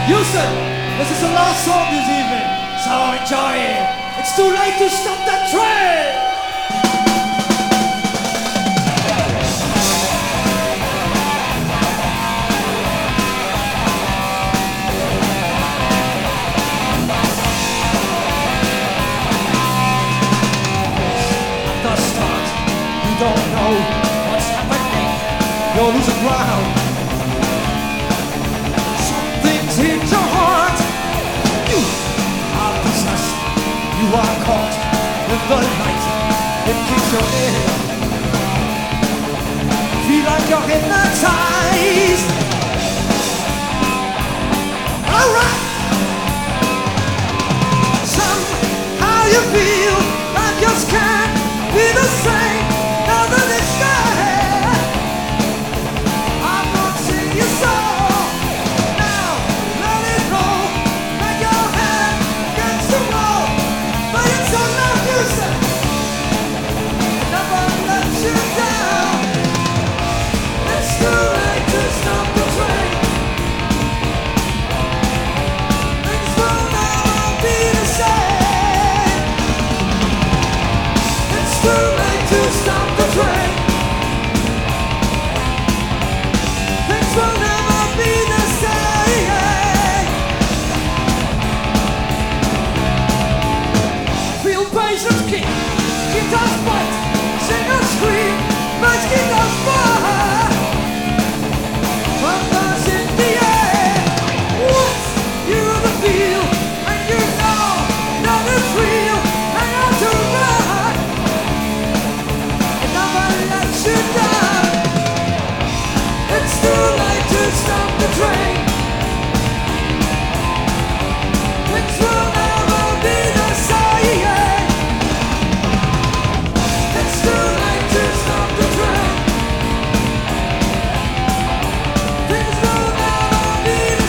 Houston, this is the last song this evening, so enjoy it. It's too late to stop that train! At the start, you don't know what's happening. You're losing ground. Something's hit your heart. You are possessed. You are caught in the light. It keeps you in. Feel like you're hypnotized. Alright. Somehow you feel like you can't be the same. Now that it's there, I'm not seeing you so. Now let it go. Make your hand against the wall. But it's all no use. It never lets you down. It's too late to stop the train. Things will never be the same. It's too late to stop the train. Things will never be the same. Feel patience, keep us fight, sing and scream, but keep us fire. Thunder in the air. Once you're the feel, and you know that it's real. Hang on to run. It never lets you down. It's too late to stop the train. Things will never be the same. It's too late to stop the train. Things will never be the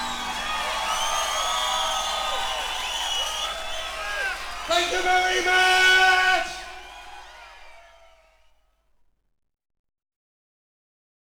Thank you very much.